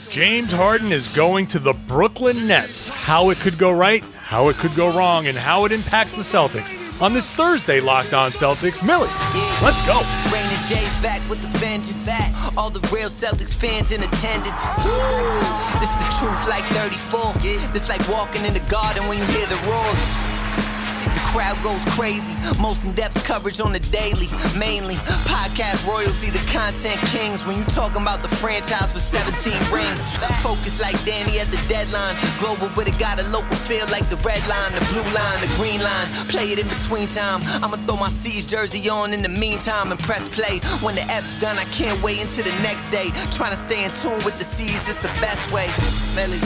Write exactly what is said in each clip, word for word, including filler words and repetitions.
James Harden is going to the Brooklyn Nets. How it could go right, how it could go wrong, and how it impacts the Celtics. On this Thursday, Locked On Celtics, Millies. Let's go. Rain and Jay's back with the vengeance. All the real Celtics fans in attendance. This the truth like thirty-four. This like walking in the garden when you hear the roars. The crowd goes crazy. Most in-depth coverage on the daily. Mainly podcast royalty, the content kings. When you talking about the franchise with seventeen rings. Focus like Danny at the deadline. Global but it got a local feel like the red line, the blue line, the green line. Play it in between time. I'ma throw my C's jersey on in the meantime and press play. When the F's done, I can't wait until the next day. Trying to stay in tune with the C's, that's the best way. Melly.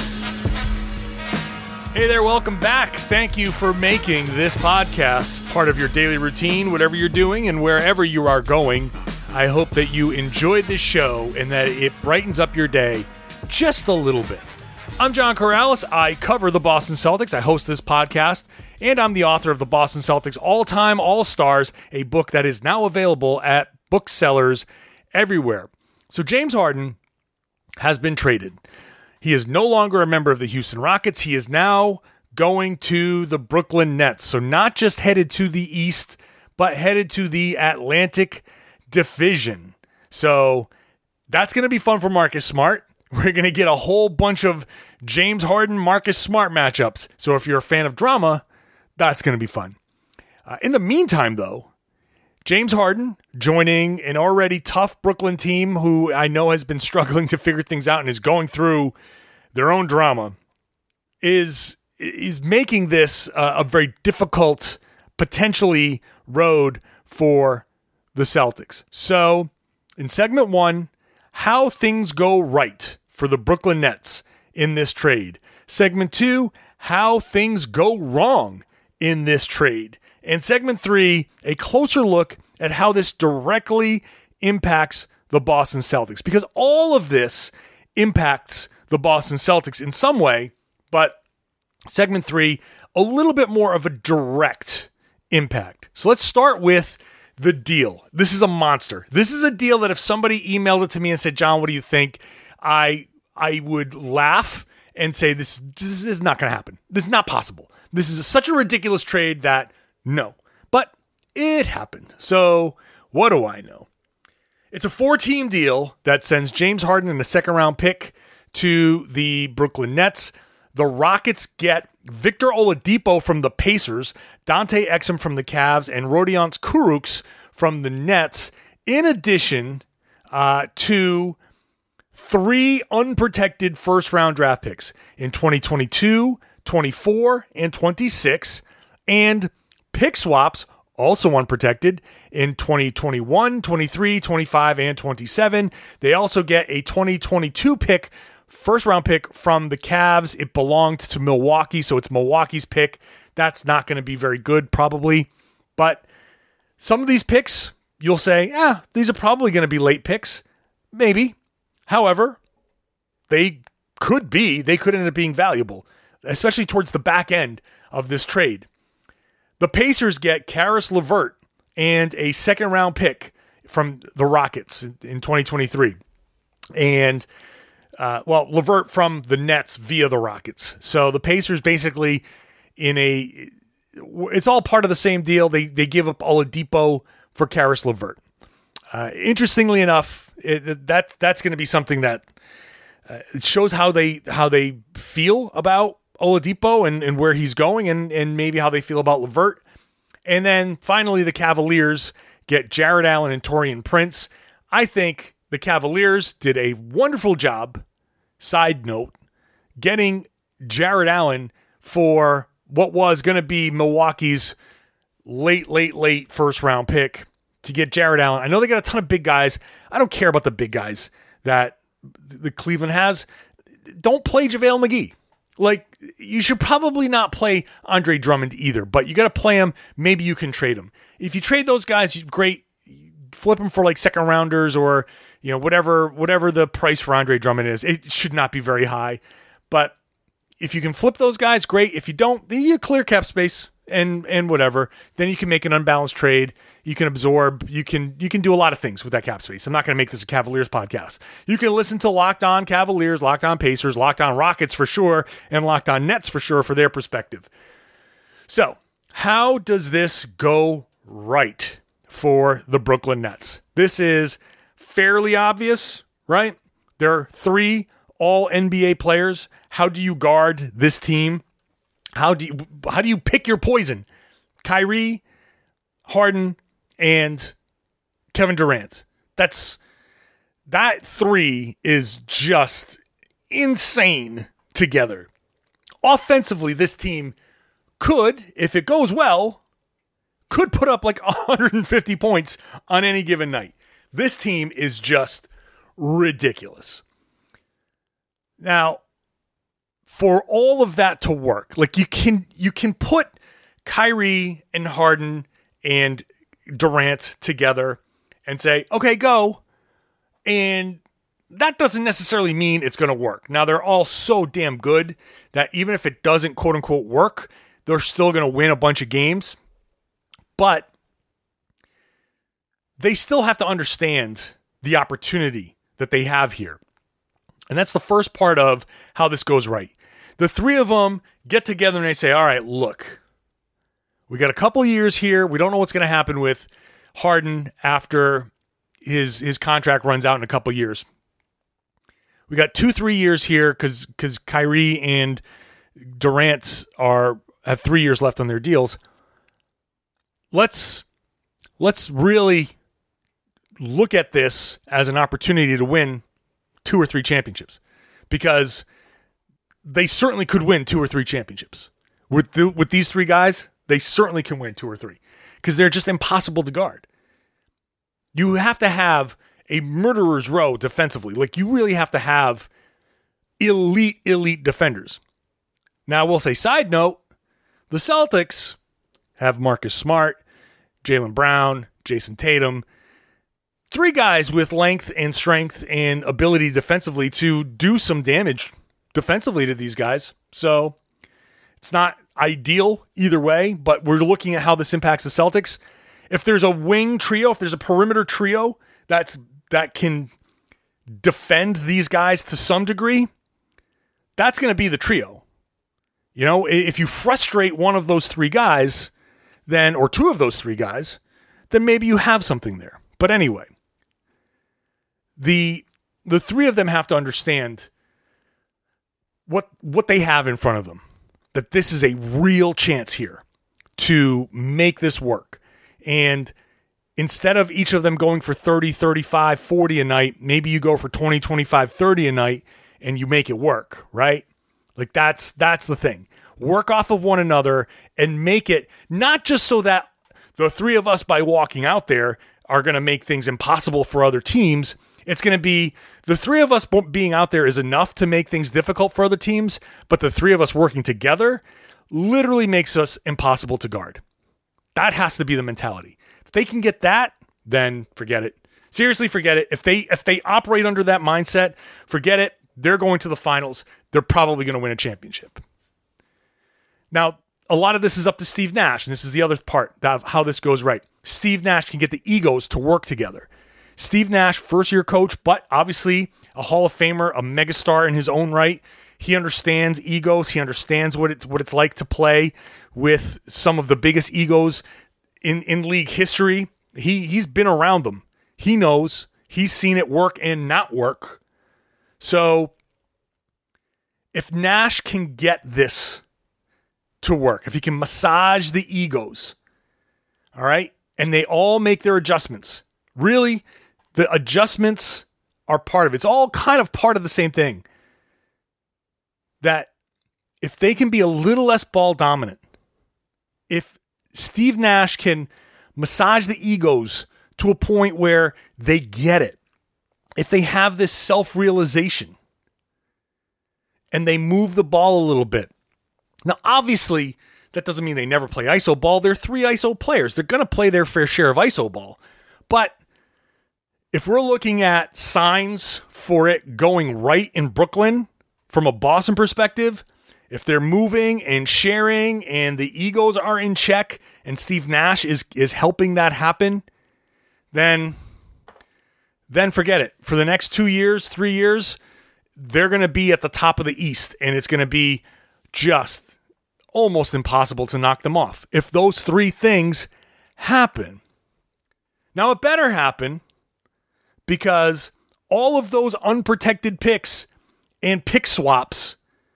Hey there, welcome back. Thank you for making this podcast part of your daily routine, whatever you're doing and wherever you are going. I hope that you enjoyed this show and that it brightens up your day just a little bit. I'm John Corrales. I cover the Boston Celtics. I host this podcast, and I'm the author of the Boston Celtics All-Time All-Stars, a book that is now available at booksellers everywhere. So James Harden has been traded. He is no longer a member of the Houston Rockets. He is now going to the Brooklyn Nets. So not just headed to the East, but headed to the Atlantic Division. So that's going to be fun for Marcus Smart. We're going to get a whole bunch of James Harden, Marcus Smart matchups. So if you're a fan of drama, that's going to be fun. Uh, in the meantime, though, James Harden joining an already tough Brooklyn team who I know has been struggling to figure things out and is going through their own drama is, is making this uh, a very difficult, potentially, road for the Celtics. So in segment one, how things go right for the Brooklyn Nets in this trade. Segment two, how things go wrong in this trade. And segment three, a closer look at how this directly impacts the Boston Celtics. Because all of this impacts the Boston Celtics in some way, but segment three, a little bit more of a direct impact. So let's start with the deal. This is a monster. This is a deal that if somebody emailed it to me and said, John, what do you think? I I would laugh and say, this, this is not going to happen. This is not possible. This is such a ridiculous trade that no. But it happened. So what do I know? It's a four-team deal that sends James Harden and a second-round pick to the Brooklyn Nets. The Rockets get Victor Oladipo from the Pacers, Dante Exum from the Cavs, and Rodions Kurucs from the Nets, in addition uh, to three unprotected first-round draft picks in twenty twenty-two, twenty-four, and twenty-six, and pick swaps, also unprotected, in twenty twenty-one, twenty-three, twenty-five, and twenty-seven. They also get a twenty twenty-two pick, first round pick from the Cavs. It belonged to Milwaukee, so it's Milwaukee's pick. That's not going to be very good, probably. But some of these picks, you'll say, yeah, these are probably going to be late picks. Maybe. However, they could be, they could end up being valuable, especially towards the back end of this trade. The Pacers get Karis LeVert and a second-round pick from the Rockets in twenty twenty-three. And, uh, well, LeVert from the Nets via the Rockets. So the Pacers basically in a... It's all part of the same deal. They they give up Oladipo for Karis LeVert. Uh, interestingly enough, it, that that's going to be something that uh, it shows how they how they feel about Oladipo and, and where he's going and, and maybe how they feel about LeVert. And then finally, the Cavaliers get Jarrett Allen and Taurean Prince. I think the Cavaliers did a wonderful job, side note, getting Jarrett Allen for what was going to be Milwaukee's late, late, late first round pick to get Jarrett Allen. I know they got a ton of big guys. I don't care about the big guys that the Cleveland has. Don't play JaVale McGee. Like, you should probably not play Andre Drummond either, but you got to play him. Maybe you can trade him. If you trade those guys, great. Flip them for like second rounders or, you know, whatever, whatever the price for Andre Drummond is. It should not be very high, but if you can flip those guys, great. If you don't, then you clear cap space and and whatever, then you can make an unbalanced trade. You can absorb. You can you can do a lot of things with that cap space. I'm not going to make this a Cavaliers podcast. You can listen to Locked On Cavaliers, Locked On Pacers, Locked On Rockets for sure, and Locked On Nets for sure for their perspective. So, how does this go right for the Brooklyn Nets? This is fairly obvious, right? There are three all N B A players. How do you guard this team? How do you how do you pick your poison? Kyrie, Harden, and Kevin Durant. That's that three is just insane together. Offensively, this team could, if it goes well, could put up like one hundred fifty points on any given night. This team is just ridiculous. Now, for all of that to work, like you can you can put Kyrie and Harden and Durant together and say, okay, go. And that doesn't necessarily mean it's going to work. Now, they're all so damn good that even if it doesn't quote unquote work, they're still going to win a bunch of games. But they still have to understand the opportunity that they have here. And that's the first part of how this goes right. The three of them get together and they say, all right, look, we got a couple years here. We don't know what's going to happen with Harden after his his contract runs out in a couple years. We got two, three years here because because Kyrie and Durant are have three years left on their deals. Let's let's really look at this as an opportunity to win two or three championships, because they certainly could win two or three championships with the, with these three guys. They certainly can win two or three because they're just impossible to guard. You have to have a murderer's row defensively. Like, you really have to have elite, elite defenders. Now, I will say, side note, the Celtics have Marcus Smart, Jaylen Brown, Jason Tatum, three guys with length and strength and ability defensively to do some damage defensively to these guys. So it's not ideal either way, but we're looking at how this impacts the Celtics. If there's a wing trio, if there's a perimeter trio that's that can defend these guys to some degree, that's going to be the trio. You know, if you frustrate one of those three guys, then, or two of those three guys, then maybe you have something there. But anyway, the the three of them have to understand what what they have in front of them, that this is a real chance here to make this work. And instead of each of them going for thirty, thirty-five, forty a night, maybe you go for twenty, twenty-five, thirty a night and you make it work, right? Like that's that's the thing. Work off of one another and make it not just so that the three of us, by walking out there, are going to make things impossible for other teams. It's going to be the three of us being out there is enough to make things difficult for other teams, but the three of us working together literally makes us impossible to guard. That has to be the mentality. If they can get that, then forget it. Seriously, forget it. If they if they operate under that mindset, forget it. They're going to the finals. They're probably going to win a championship. Now, a lot of this is up to Steve Nash, and this is the other part of how this goes right. Steve Nash can get the egos to work together. Steve Nash, first-year coach, but obviously a Hall of Famer, a megastar in his own right. He understands egos. He understands what it's what it's like to play with some of the biggest egos in, in league history. He he's been around them. He knows. He's seen it work and not work. So if Nash can get this to work, if he can massage the egos, all right, and they all make their adjustments. Really, the adjustments are part of it. It's all kind of part of the same thing. That if they can be a little less ball dominant, if Steve Nash can massage the egos to a point where they get it, if they have this self-realization and they move the ball a little bit. Now, obviously, that doesn't mean they never play I S O ball. They're three I S O players. They're going to play their fair share of I S O ball. But if we're looking at signs for it going right in Brooklyn from a Boston perspective, If they're moving and sharing and the egos are in check and Steve Nash is, is helping that happen, then, then forget it. For the next two years, three years, they're going to be at the top of the East, and it's going to be just almost impossible to knock them off if those three things happen. Now, it better happen because all of those unprotected picks and pick swaps,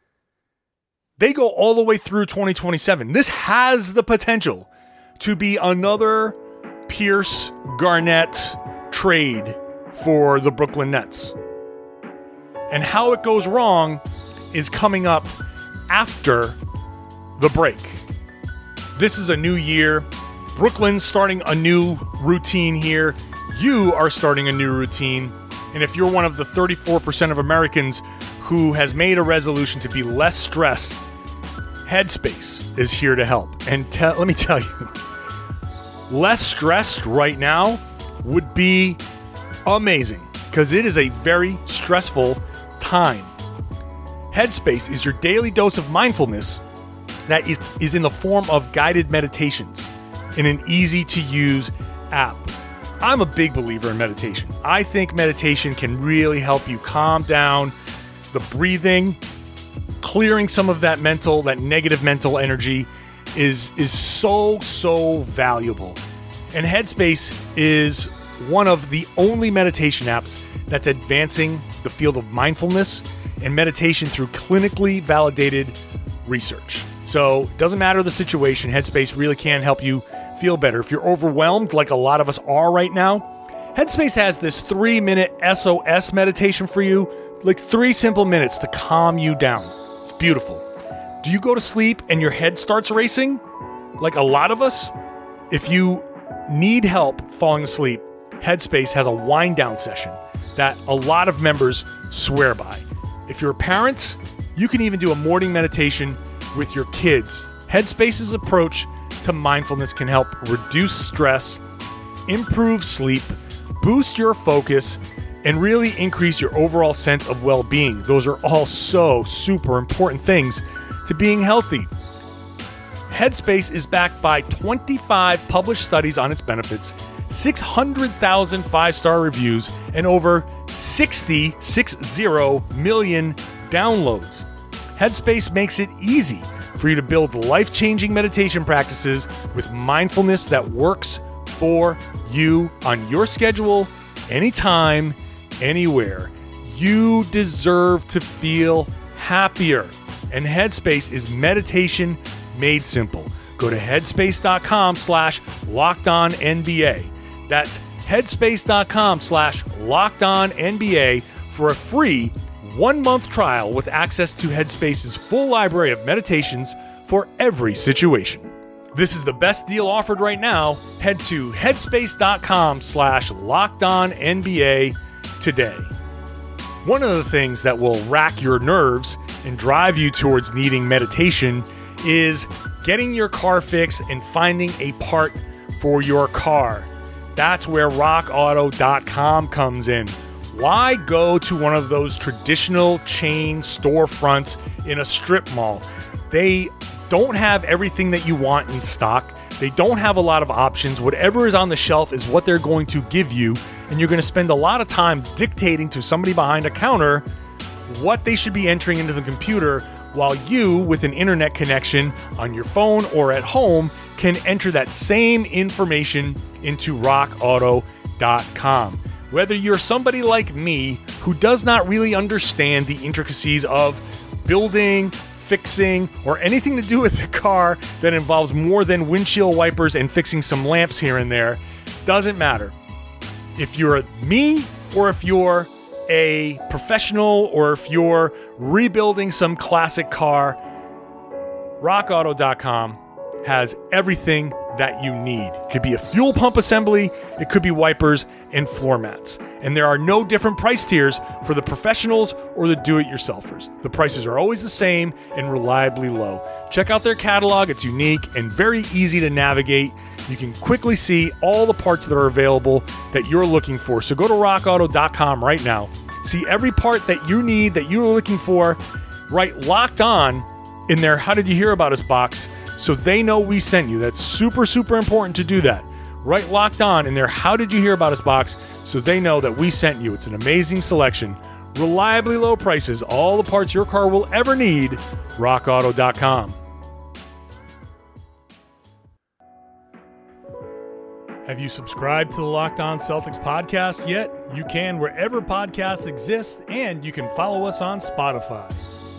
they go all the way through twenty twenty-seven. This has the potential to be another Pierce Garnett trade for the Brooklyn Nets. And how it goes wrong is coming up after the break. This is a new year. Brooklyn's starting a new routine here. You are starting a new routine. And if you're one of the thirty-four percent of Americans who has made a resolution to be less stressed, Headspace is here to help. And te- let me tell you, less stressed right now would be amazing because it is a very stressful time. Headspace is your daily dose of mindfulness that is, is in the form of guided meditations in an easy-to-use app. I'm a big believer in meditation. I think meditation can really help you calm down, the breathing, clearing some of that mental, that negative mental energy is, is so, so valuable. And Headspace is one of the only meditation apps that's advancing the field of mindfulness and meditation through clinically validated research. So it doesn't matter the situation, Headspace really can help you feel better. If you're overwhelmed, like a lot of us are right now, Headspace has this three-minute S O S meditation for you, like three simple minutes to calm you down. It's beautiful. Do you go to sleep and your head starts racing? Like a lot of us? If you need help falling asleep, Headspace has a wind-down session that a lot of members swear by. If you're a parent, you can even do a morning meditation with your kids. Headspace's approach to mindfulness can help reduce stress, improve sleep, boost your focus, and really increase your overall sense of well-being. Those are all so super important things to being healthy. Headspace is backed by twenty-five published studies on its benefits, six hundred thousand five-star reviews, and over sixty, sixty million downloads. Headspace makes it easy for you to build life-changing meditation practices with mindfulness that works for you on your schedule, anytime, anywhere. You deserve to feel happier. And Headspace is meditation made simple. Go to headspace.com slash locked on NBA. That's headspace.com slash locked on NBA for a free one-month trial with access to Headspace's full library of meditations for every situation. This is the best deal offered right now. Head to headspace.com slash locked on NBA today. One of the things that will rack your nerves and drive you towards needing meditation is getting your car fixed and finding a part for your car. That's where rock auto dot com comes in. Why go to one of those traditional chain storefronts in a strip mall? They don't have everything that you want in stock. They don't have a lot of options. Whatever is on the shelf is what they're going to give you, and you're going to spend a lot of time dictating to somebody behind a counter what they should be entering into the computer, while you, with an internet connection on your phone or at home, can enter that same information into rock auto dot com. Whether you're somebody like me who does not really understand the intricacies of building, fixing, or anything to do with the car that involves more than windshield wipers and fixing some lamps here and there, doesn't matter. If you're me, or if you're a professional, or if you're rebuilding some classic car, rock auto dot com has everything that you need. It could be a fuel pump assembly, it could be wipers and floor mats. And there are no different price tiers for the professionals or the do-it-yourselfers. The prices are always the same and reliably low. Check out their catalog, it's unique and very easy to navigate. You can quickly see all the parts that are available that you're looking for. So go to rock auto dot com right now. See every part that you need, that you're looking for, write Locked On in their How Did You Hear About Us box so they know we sent you. That's super, super important to do that. Write Locked On in their How Did You Hear About Us box so they know that we sent you. It's an amazing selection. Reliably low prices, all the parts your car will ever need. rock auto dot com. Have you subscribed to the Locked On Celtics podcast yet? You can wherever podcasts exist, and you can follow us on Spotify.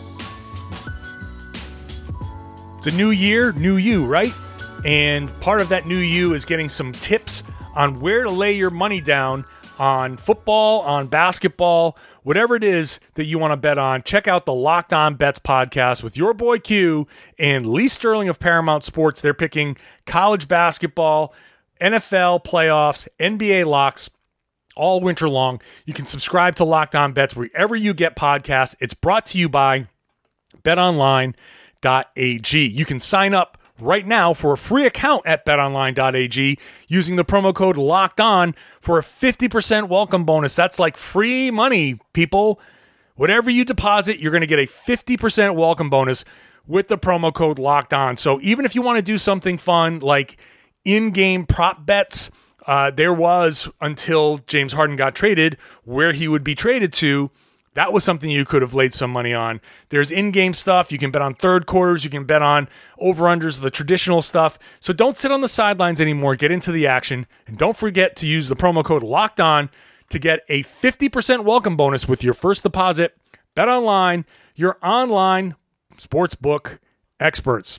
It's a new year, new you, right? And part of that new you is getting some tips on where to lay your money down on football, on basketball, whatever it is that you want to bet on. Check out the Locked On Bets podcast with your boy Q and Lee Sterling of Paramount Sports. They're picking college basketball, N F L playoffs, N B A locks all winter long. You can subscribe to Locked On Bets wherever you get podcasts. It's brought to you by bet online dot a g. You can sign up right now for a free account at bet online dot a g using the promo code Locked On for a fifty percent welcome bonus. That's like free money, people. Whatever you deposit, you're going to get a fifty percent welcome bonus with the promo code Locked On. So even if you want to do something fun like in-game prop bets, uh, there was, until James Harden got traded, where he would be traded to. That was something you could have laid some money on. There's in-game stuff. You can bet on third quarters. You can bet on over-unders, the traditional stuff. So don't sit on the sidelines anymore. Get into the action. And don't forget to use the promo code Locked On to get a fifty percent welcome bonus with your first deposit. BetOnline, your online sportsbook experts.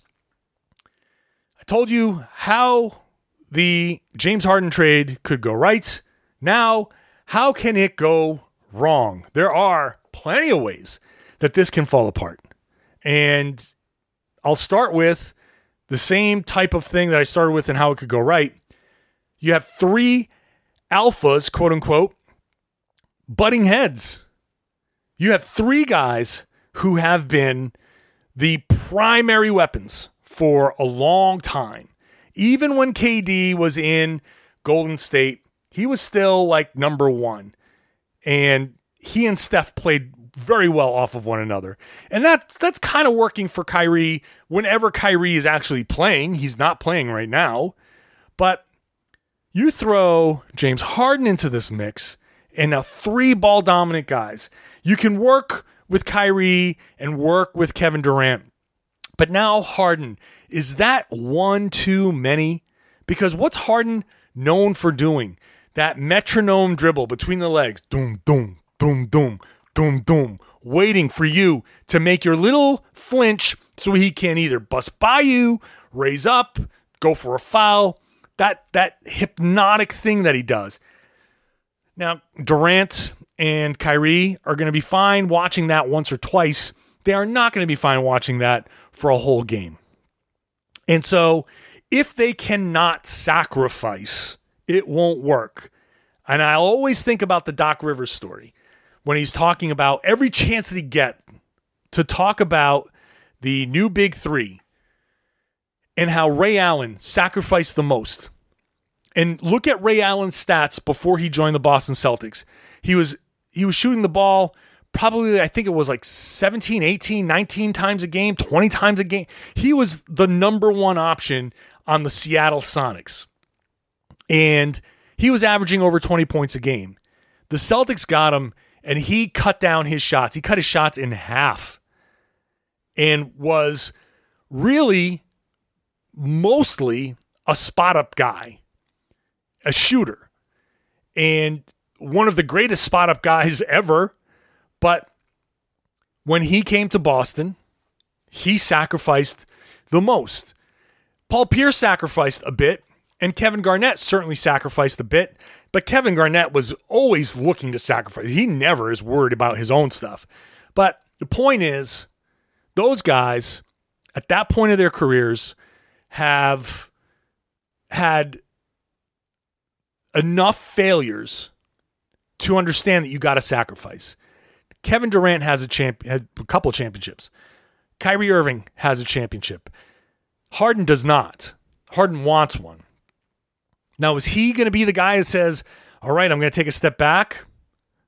I told you how the James Harden trade could go right. Now, how can it go wrong? There are plenty of ways that this can fall apart. And I'll start with the same type of thing that I started with and how it could go right. You have three alphas, quote unquote, butting heads. You have three guys who have been the primary weapons for a long time. Even when K D was in Golden State, he was still like number one. And he and Steph played very well off of one another. And that, that's kind of working for Kyrie whenever Kyrie is actually playing. He's not playing right now. But you throw James Harden into this mix, and now three ball-dominant guys. You can work with Kyrie and work with Kevin Durant. But now Harden, is that one too many? Because what's Harden known for doing? That metronome dribble between the legs. Doom, doom, doom, doom, doom, doom. Waiting for you to make your little flinch so he can either bust by you, raise up, go for a foul. That, that hypnotic thing that he does. Now, Durant and Kyrie are going to be fine watching that once or twice. They are not going to be fine watching that for a whole game. And so if they cannot sacrifice, it won't work. And I always think about the Doc Rivers story when he's talking about every chance that he gets to talk about the new big three and how Ray Allen sacrificed the most. And look at Ray Allen's stats before he joined the Boston Celtics. He was he was shooting the ball probably, I think it was like seventeen, eighteen, nineteen times a game, twenty times a game. He was the number one option on the Seattle Sonics. And he was averaging over twenty points a game. The Celtics got him, and he cut down his shots. He cut his shots in half and was really mostly a spot-up guy, a shooter, and one of the greatest spot-up guys ever. But when he came to Boston, he sacrificed the most. Paul Pierce sacrificed a bit, and Kevin Garnett certainly sacrificed a bit, but Kevin Garnett was always looking to sacrifice. He never is worried about his own stuff. But the point is, those guys, at that point of their careers, have had enough failures to understand that you got to sacrifice. Kevin Durant has a champ, has a couple of championships. Kyrie Irving has a championship. Harden does not. Harden wants one. Now, is he going to be the guy that says, all right, I'm going to take a step back?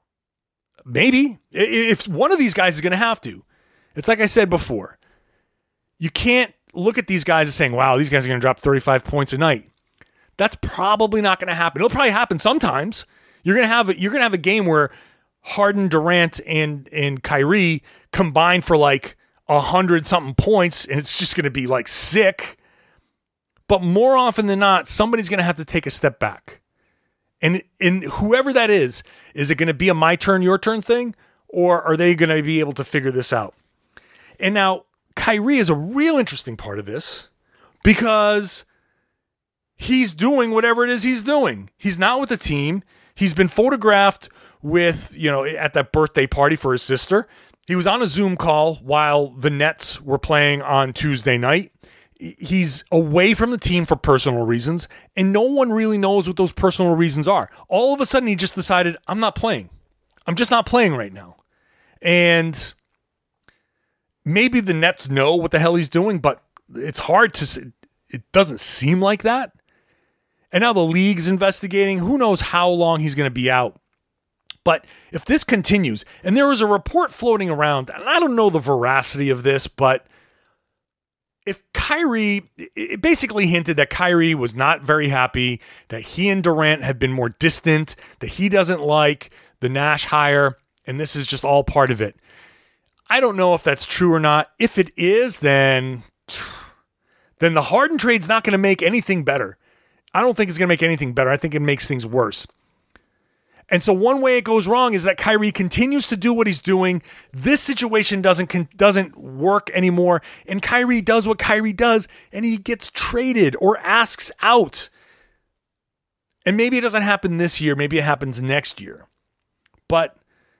Maybe. If one of these guys is going to have to. It's like I said before. you can't look at these guys as saying, wow, these guys are going to drop thirty-five points a night. That's probably not going to happen. It'll probably happen sometimes. You're going to have a, you're going to have a game where Harden, Durant, and and Kyrie combine for like a hundred something points, and it's just going to be like sick. But more often than not, somebody's going to have to take a step back, and and whoever that is, is it going to be a my turn, your turn thing, or are they going to be able to figure this out? And now Kyrie is a real interesting part of this because he's doing whatever it is he's doing. He's not with the team. He's been photographed with, you know, at that birthday party for his sister. He was on a Zoom call while the Nets were playing on Tuesday night. He's away from the team for personal reasons, and no one really knows what those personal reasons are. All of a sudden, he just decided, I'm not playing. I'm just not playing right now. And maybe the Nets know what the hell he's doing, but it's hard to, it doesn't seem like that. And now the league's investigating. Who knows how long he's going to be out. But if this continues, and there was a report floating around, and I don't know the veracity of this, but if Kyrie, it basically hinted that Kyrie was not very happy, that he and Durant have been more distant, that he doesn't like the Nash hire, and this is just all part of it. I don't know if that's true or not. If it is, then, then the Harden trade's not going to make anything better. I don't think it's going to make anything better. I think it makes things worse. And so one way it goes wrong is that Kyrie continues to do what he's doing. This situation doesn't doesn't work anymore. And Kyrie does what Kyrie does, and he gets traded or asks out. And maybe it doesn't happen this year. Maybe it happens next year. But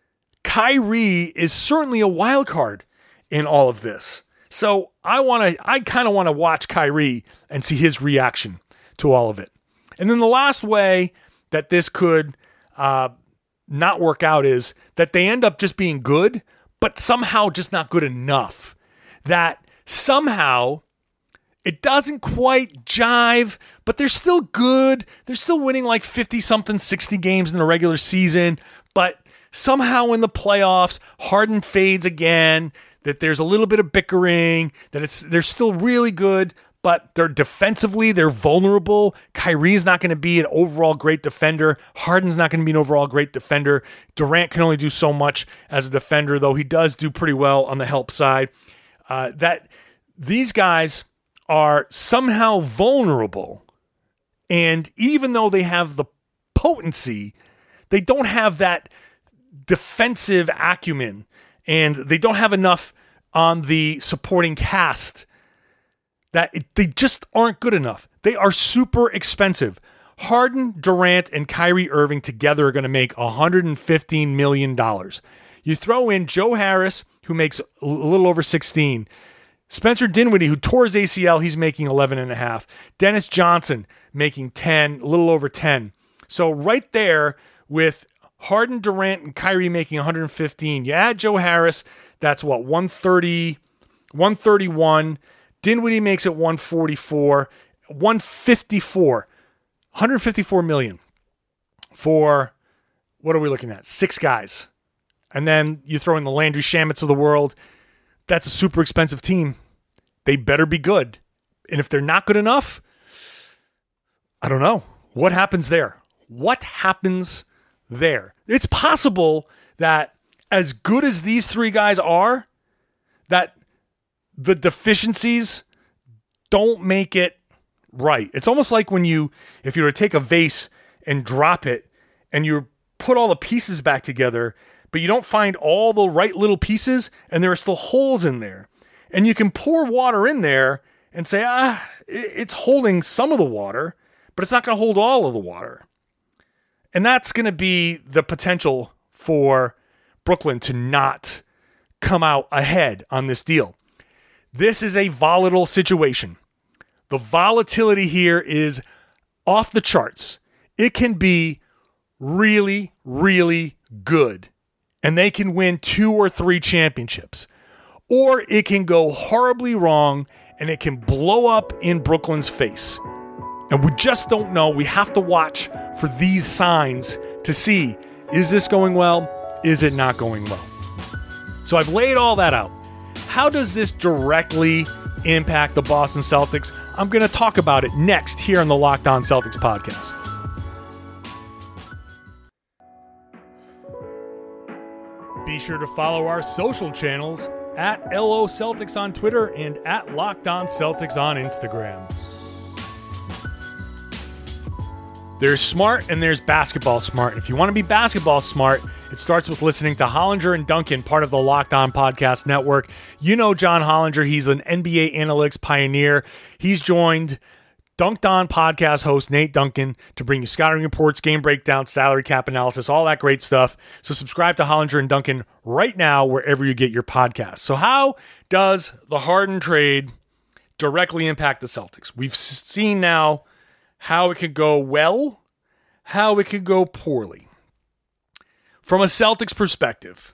Kyrie is certainly a wild card in all of this. So I want to. I kind of want to watch Kyrie and see his reaction to all of it. And then the last way that this could Uh, not work out is that they end up just being good, but somehow just not good enough. That somehow it doesn't quite jive, but they're still good. They're still winning like fifty something, sixty games in the regular season, but somehow in the playoffs, Harden fades again, that there's a little bit of bickering, that it's they're still really good, but they're defensively, they're vulnerable. Kyrie's not going to be an overall great defender. Harden's not going to be an overall great defender. Durant can only do so much as a defender, though he does do pretty well on the help side. Uh, that these guys are somehow vulnerable. And even though they have the potency, they don't have that defensive acumen. And they don't have enough on the supporting cast. That it, they just aren't good enough. They are super expensive. Harden, Durant, and Kyrie Irving together are going to make one hundred fifteen million dollars. You throw in Joe Harris, who makes a little over sixteen. Spencer Dinwiddie, who tore his A C L, he's making eleven and a half. Dennis Johnson making ten, a little over ten. So right there with Harden, Durant, and Kyrie making one hundred fifteen. You add Joe Harris, that's what, one thirty, one thirty-one. Dinwiddie makes it one forty-four, one fifty-four, one hundred fifty-four million for, what are we looking at? Six guys. And then you throw in the Landry Shamits of the world. That's a super expensive team. They better be good. And if they're not good enough, I don't know. What happens there? What happens there? It's possible that as good as these three guys are, that the deficiencies don't make it right. It's almost like when you, if you were to take a vase and drop it and you put all the pieces back together, but you don't find all the right little pieces and there are still holes in there. And you can pour water in there and say, ah, it's holding some of the water, but it's not going to hold all of the water. And that's going to be the potential for Brooklyn to not come out ahead on this deal. This is a volatile situation. The volatility here is off the charts. It can be really, really good, and they can win two or three championships. Or it can go horribly wrong, and it can blow up in Brooklyn's face. And we just don't know. We have to watch for these signs to see, is this going well? Is it not going well? So I've laid all that out. How does this directly impact the Boston Celtics? I'm going to talk about it next here on the Locked On Celtics podcast. Be sure to follow our social channels at L O Celtics on Twitter and at Locked On Celtics on Instagram. There's smart and there's basketball smart. And if you want to be basketball smart, it starts with listening to Hollinger and Duncan, part of the Locked On Podcast Network. You know John Hollinger. He's an N B A analytics pioneer. He's joined Dunked On podcast host Nate Duncan to bring you scouting reports, game breakdowns, salary cap analysis, all that great stuff. So subscribe to Hollinger and Duncan right now wherever you get your podcasts. So how does the Harden trade directly impact the Celtics? We've seen now how it could go well, how it could go poorly. From a Celtics perspective,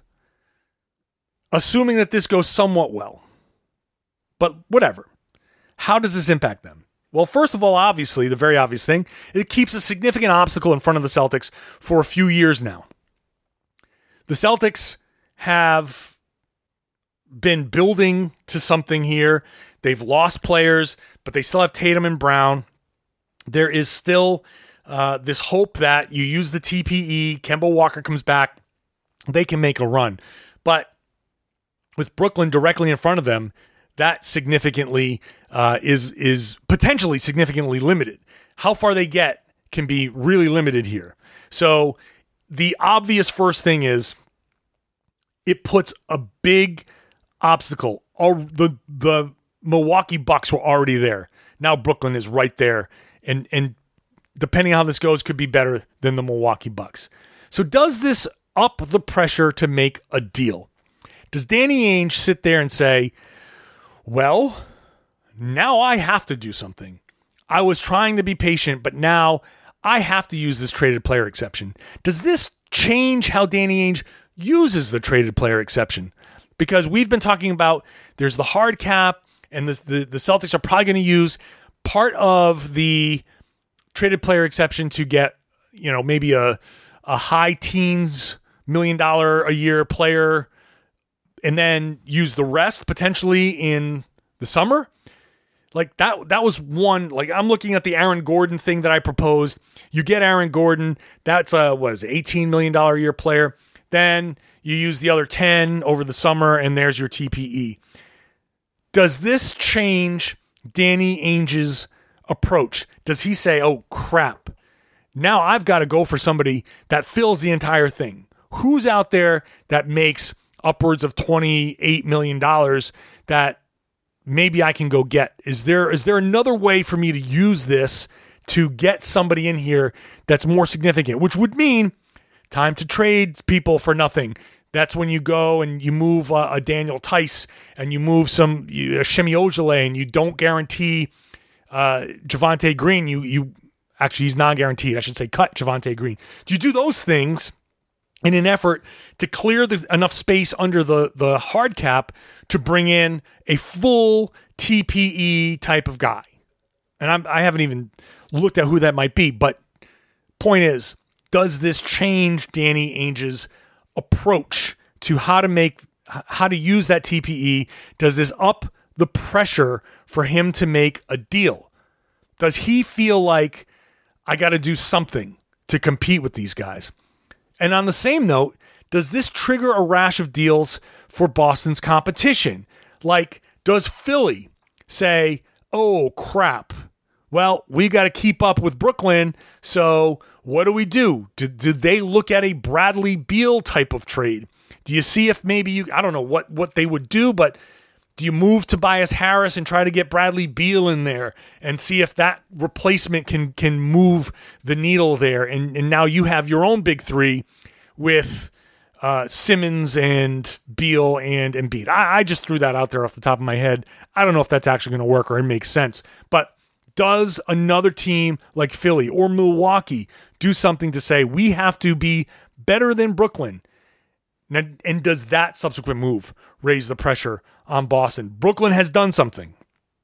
assuming that this goes somewhat well, but whatever, how does this impact them? Well, first of all, obviously, the very obvious thing, it keeps a significant obstacle in front of the Celtics for a few years now. The Celtics have been building to something here. They've lost players, but they still have Tatum and Brown. There is still uh, this hope that you use the T P E, Kemba Walker comes back, they can make a run. But with Brooklyn directly in front of them, that significantly uh, is is potentially significantly limited. How far they get can be really limited here. So the obvious first thing is it puts a big obstacle. All the the Milwaukee Bucks were already there. Now Brooklyn is right there, and and depending on how this goes, could be better than the Milwaukee Bucks. So does this up the pressure to make a deal? Does Danny Ainge sit there and say, well, now I have to do something. I was trying to be patient, but now I have to use this traded player exception. Does this change how Danny Ainge uses the traded player exception? Because we've been talking about there's the hard cap, and the, the, the Celtics are probably going to use part of the traded player exception to get, you know, maybe a, a high teens million dollar a year player, and then use the rest potentially in the summer. Like that, that was one, like I'm looking at the Aaron Gordon thing that I proposed. You get Aaron Gordon, that's a, what is it, eighteen million dollars a year player. Then you use the other ten over the summer and there's your T P E. Does this change Danny Ainge's approach? Does he say, oh crap, now I've got to go for somebody that fills the entire thing? Who's out there that makes upwards of twenty-eight million dollars that maybe I can go get? Is there is there another way for me to use this to get somebody in here that's more significant, which would mean time to trade people for nothing? That's when you go and you move a, a Daniel Tice and you move some you, a Shemi Ojale, and you don't guarantee uh, Javonte Green. You you actually he's non-guaranteed. I should say cut Javonte Green. Do you do those things in an effort to clear the, enough space under the, the hard cap to bring in a full T P E type of guy? And I'm, I haven't even looked at who that might be, but point is, does this change Danny Ainge's approach to how to make, how to use that T P E? Does this up the pressure for him to make a deal? Does he feel like I got to do something to compete with these guys? And on the same note, does this trigger a rash of deals for Boston's competition? Like, does Philly say, oh, crap, well, we got to keep up with Brooklyn, so what do we do? Do, do they look at a Bradley Beal type of trade? Do you see if maybe you, I don't know what, what they would do, but do you move Tobias Harris and try to get Bradley Beal in there and see if that replacement can can move the needle there? And, and now you have your own big three with uh, Simmons and Beal and Embiid. I, I just threw that out there off the top of my head. I don't know if that's actually going to work or it makes sense. But does another team like Philly or Milwaukee do something to say we have to be better than Brooklyn? And, and does that subsequent move raise the pressure on Boston? Brooklyn has done something.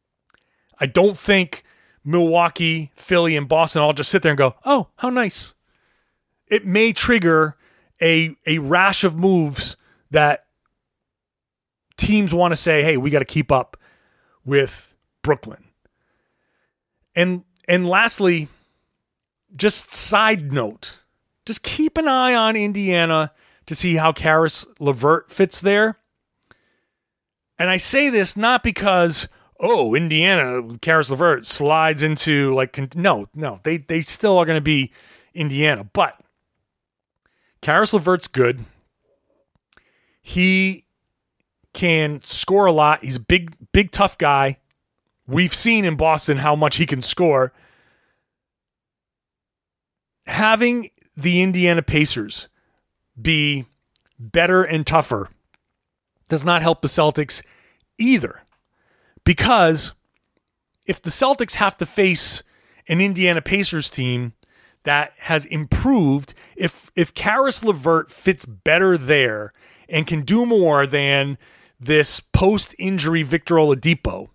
I don't think Milwaukee, Philly, and Boston all just sit there and go, oh, how nice. It may trigger a, a rash of moves that teams want to say, hey, we got to keep up with Brooklyn. And and lastly, just side note, just keep an eye on Indiana to see how Caris LeVert fits there. And I say this not because, oh, Indiana, Caris LeVert slides into like, no, no, they, they still are going to be Indiana. But Caris LeVert's good. He can score a lot. He's a big, big, tough guy. We've seen in Boston how much he can score. Having the Indiana Pacers be better and tougher does not help the Celtics either. Because if the Celtics have to face an Indiana Pacers team that has improved, if if Caris LeVert fits better there and can do more than this post-injury Victor Oladipo,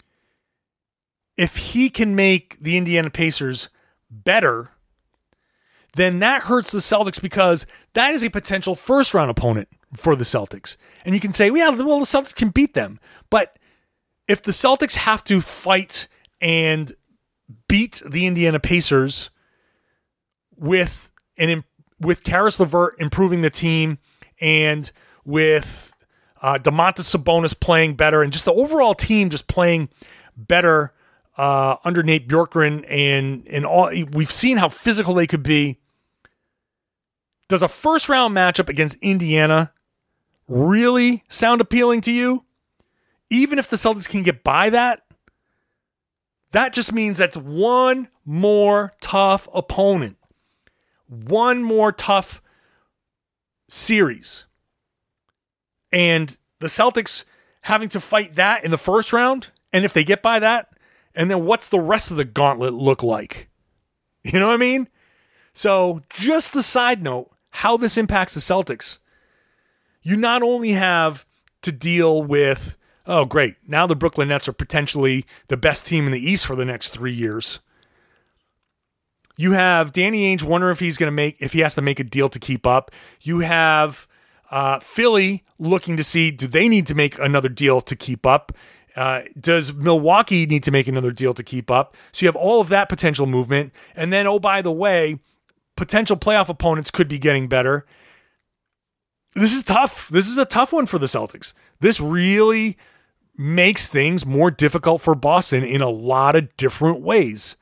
if he can make the Indiana Pacers better, then that hurts the Celtics because that is a potential first-round opponent for the Celtics. And you can say, well, well, the Celtics can beat them. But if the Celtics have to fight and beat the Indiana Pacers with an with Caris LeVert improving the team and with uh, Domantas Sabonis playing better and just the overall team just playing better uh, under Nate Bjorkgren and and all, we've seen how physical they could be. Does a first round matchup against Indiana really sound appealing to you? Even if the Celtics can get by that, that just means that's one more tough opponent. One more tough series. And the Celtics having to fight that in the first round, and if they get by that, and then what's the rest of the gauntlet look like? You know what I mean? So just the side note, how this impacts the Celtics. You not only have to deal with, oh great, now the Brooklyn Nets are potentially the best team in the East for the next three years. You have Danny Ainge wondering if he's going to make, if he has to make a deal to keep up. You have uh, Philly looking to see, do they need to make another deal to keep up? Uh, does Milwaukee need to make another deal to keep up? So you have all of that potential movement. And then, oh, by the way, potential playoff opponents could be getting better. This is tough. This is a tough one for the Celtics. This really makes things more difficult for Boston in a lot of different ways.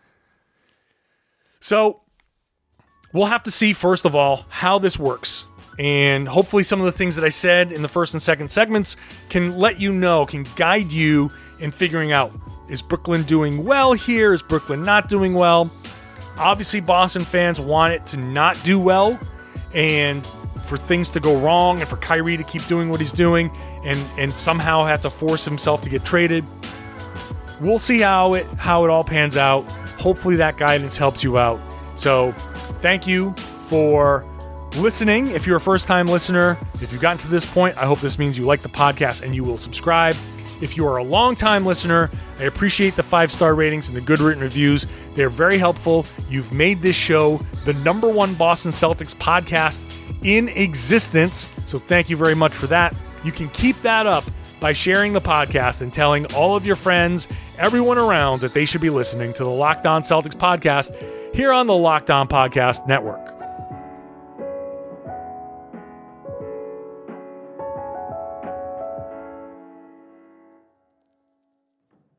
So we'll have to see, first of all, how this works. And hopefully some of the things that I said in the first and second segments can let you know, can guide you in figuring out, is Brooklyn doing well here? Is Brooklyn not doing well? Obviously, Boston fans want it to not do well and for things to go wrong and for Kyrie to keep doing what he's doing and, and somehow have to force himself to get traded. We'll see how it how it all pans out. Hopefully that guidance helps you out. So thank you for listening. If you're a first-time listener, if you've gotten to this point, I hope this means you like the podcast and you will subscribe. If you are a long-time listener, I appreciate the five-star ratings and the good written reviews. They're very helpful. You've made this show the number one Boston Celtics podcast in existence. So thank you very much for that. You can keep that up by sharing the podcast and telling all of your friends, everyone around, that they should be listening to the Locked On Celtics podcast here on the Locked On Podcast Network.